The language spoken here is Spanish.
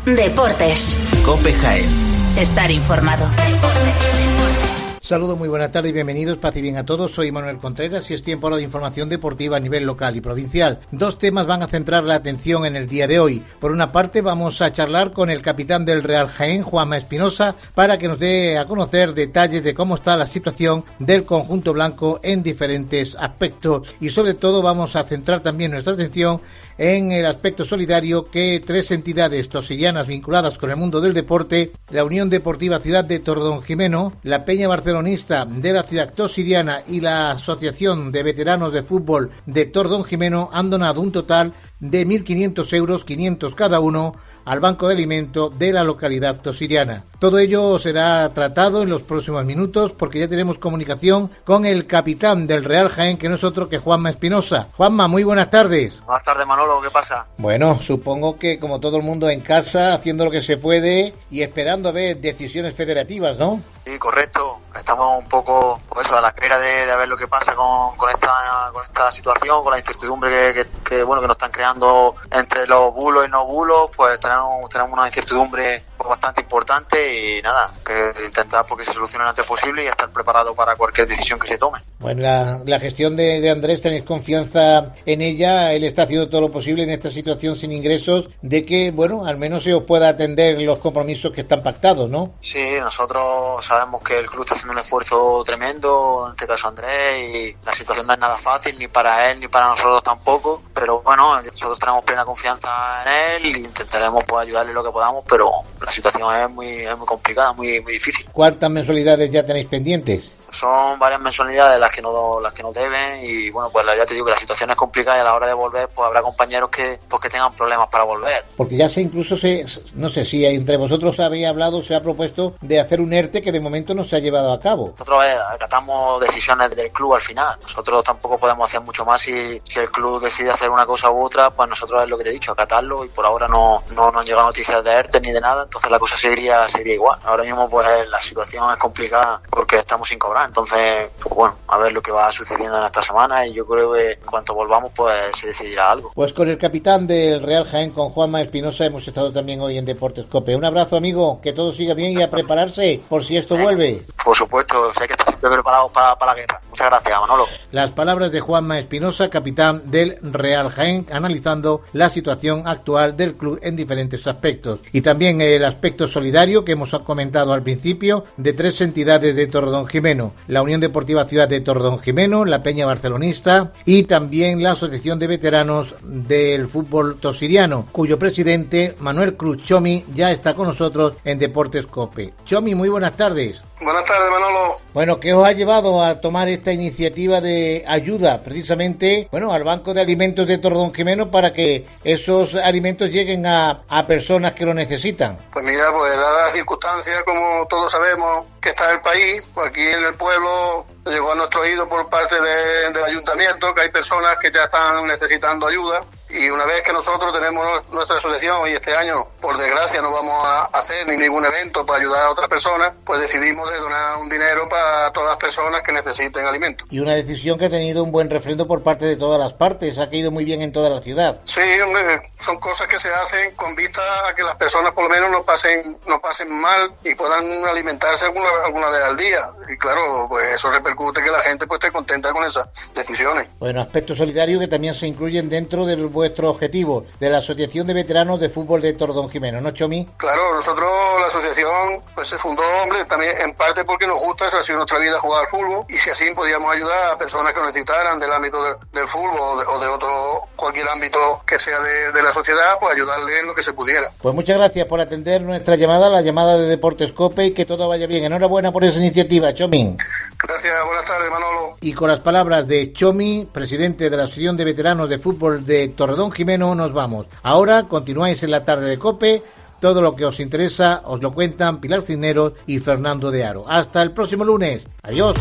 Deportes. COPE Jaén. Estar informado. Saludos, muy buenas tardes y bienvenidos, paz y bien a todos. Soy Manuel Contreras y es tiempo ahora de información deportiva a nivel local y provincial. Dos temas van a centrar la atención en el día de hoy. Por una parte, vamos a charlar con el capitán del Real Jaén, Juanma Espinosa, para que nos dé a conocer detalles de cómo está la situación del conjunto blanco en diferentes aspectos. Y sobre todo vamos a centrar también nuestra atención en el aspecto solidario que tres entidades tosirianas vinculadas con el mundo del deporte, la Unión Deportiva Ciudad de Tordón-Jimeno, la Peña Barcelonista de la ciudad tosiriana y la Asociación de Veteranos de Fútbol de Tordón-Jimeno han donado un total de 1.500 euros, 500 cada uno, al Banco de Alimento de la localidad tosiriana. Todo ello será tratado en los próximos minutos porque ya tenemos comunicación con el capitán del Real Jaén, que no es otro que Juanma Espinosa. Juanma, muy buenas tardes. Buenas tardes, Manolo, ¿qué pasa? Bueno, supongo que como todo el mundo en casa, haciendo lo que se puede y esperando a ver decisiones federativas, ¿no? Sí, correcto. Estamos un poco pues eso, a la espera de ver lo que pasa con esta situación, con la incertidumbre que nos están creando entre los bulos y no bulos. Pues tenemos una incertidumbre bastante importante y nada, que intentar porque se solucione lo antes posible y estar preparado para cualquier decisión que se tome. Bueno, la gestión de Andrés, tenéis confianza en ella, él está haciendo todo lo posible en esta situación sin ingresos, de que, bueno, al menos se os pueda atender los compromisos que están pactados, ¿no? Sí, nosotros sabemos que el club está haciendo un esfuerzo tremendo, en este caso Andrés, y la situación no es nada fácil, ni para él ni para nosotros tampoco, pero bueno, nosotros tenemos plena confianza en él y intentaremos pues ayudarle lo que podamos, pero la situación es muy complicada, muy difícil. ¿Cuántas mensualidades ya tenéis pendientes? Son varias mensualidades las que nos deben y bueno, pues ya te digo que la situación es complicada y a la hora de volver pues habrá compañeros que tengan problemas para volver. Porque ya no sé si entre vosotros habéis hablado, se ha propuesto de hacer un ERTE que de momento no se ha llevado a cabo. Nosotros acatamos decisiones del club al final. Nosotros tampoco podemos hacer mucho más si el club decide hacer una cosa u otra, pues nosotros es lo que te he dicho, acatarlo y por ahora no han llegado noticias de ERTE ni de nada, entonces la cosa seguiría igual. Ahora mismo pues la situación es complicada porque estamos sin cobrar. Entonces, pues bueno, a ver lo que va sucediendo en esta semana y yo creo que cuando volvamos pues se decidirá algo. Pues con el capitán del Real Jaén, con Juanma Espinosa, hemos estado también hoy en Deportes COPE. Un abrazo, amigo, que todo siga bien y a prepararse por si esto vuelve. Por supuesto, sé que estás siempre preparado para la guerra. Muchas gracias, Manolo. Las palabras de Juanma Espinosa, capitán del Real Jaén, analizando la situación actual del club en diferentes aspectos. Y también el aspecto solidario que hemos comentado al principio de tres entidades de Tordón-Jimeno: la Unión Deportiva Ciudad de Tordón-Jimeno, la Peña Barcelonista y también la Asociación de Veteranos del Fútbol Tosiriano, cuyo presidente, Manuel Cruz Chomi, ya está con nosotros en Deportes COPE. Chomi, muy buenas tardes. Buenas tardes, Manolo. Bueno, ¿qué os ha llevado a tomar esta iniciativa de ayuda precisamente, al Banco de Alimentos de Tordón-Jimeno para que esos alimentos lleguen a personas que lo necesitan? Pues mira, pues dadas las circunstancias, como todos sabemos que está el país, pues aquí en el pueblo llegó a nuestro oído por parte del ayuntamiento que hay personas que ya están necesitando ayuda. Y una vez que nosotros tenemos nuestra asociación y este año, por desgracia, no vamos a hacer ningún evento para ayudar a otras personas, pues decidimos de donar un dinero para todas las personas que necesiten alimentos. Y una decisión que ha tenido un buen refrendo por parte de todas las partes, ha caído muy bien en toda la ciudad. Sí, hombre, son cosas que se hacen con vista a que las personas por lo menos no pasen mal y puedan alimentarse alguna vez al día. Y claro, pues eso repercute que la gente pues esté contenta con esas decisiones. Bueno, aspectos solidarios que también se incluyen dentro del vuestro objetivo de la Asociación de Veteranos de Fútbol de Tordón-Jimeno, ¿no, Chomi? Claro, nosotros, la asociación, pues se fundó, hombre, también en parte porque nos gusta, esa ha sido nuestra vida, jugar al fútbol, y si así podíamos ayudar a personas que lo necesitaran del ámbito del fútbol o de otro, cualquier ámbito que sea de la sociedad, pues ayudarle en lo que se pudiera. Pues muchas gracias por atender nuestra llamada, la llamada de Deportes COPE, y que todo vaya bien. Enhorabuena por esa iniciativa, Chomi. Gracias, buenas tardes, Manolo. Y con las palabras de Chomi, presidente de la Asociación de Veteranos de Fútbol de Tordón-Jimeno, nos vamos. Ahora continuáis en la tarde de COPE. Todo lo que os interesa os lo cuentan Pilar Cisneros y Fernando de Aro. Hasta el próximo lunes. Adiós.